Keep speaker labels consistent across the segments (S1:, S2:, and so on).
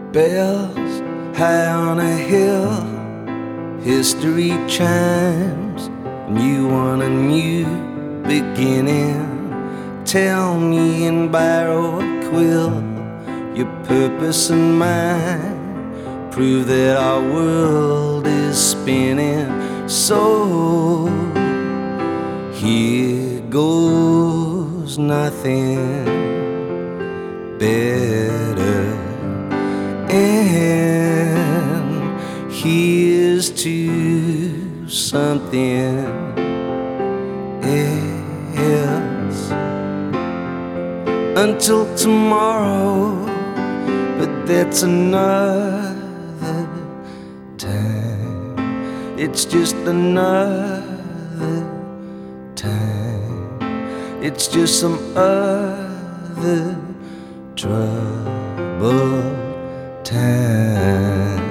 S1: Bells high on a hill, history chimes, and you want a new beginning. Tell me and borrow a quill, your purpose and mine, prove that our world is spinning. So here goes nothing better, and here's to something else. Until tomorrow, but that's another time. It's just another time. It's just some other troubled time.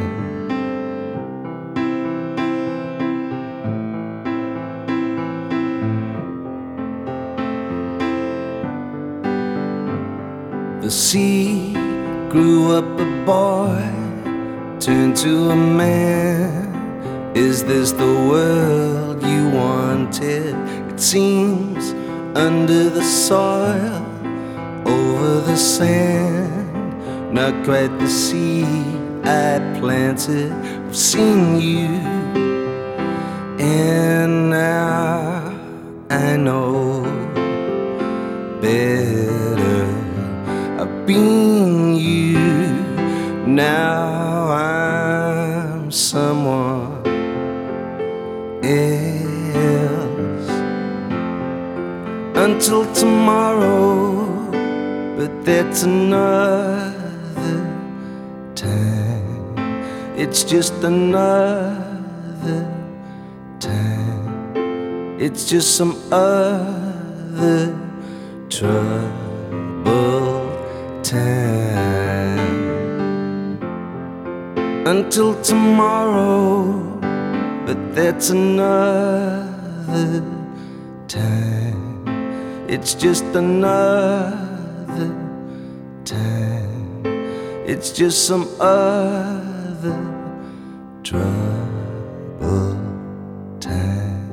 S1: The sea grew up a boy, turned to a man. Is this the world you wanted? It seems under the soil, over the sand, not quite the seed I planted. I've seen you, and now I know better. I've been you, now I'm someone else. Until tomorrow, but that's another time. It's just another time. It's just some other troubled time. Until tomorrow, but that's another time. It's just another time. It's just some other troubled time.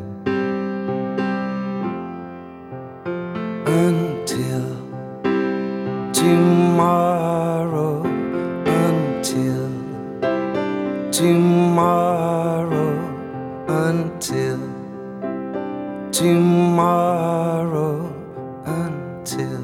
S1: Until tomorrow, until tomorrow, until tomorrow, until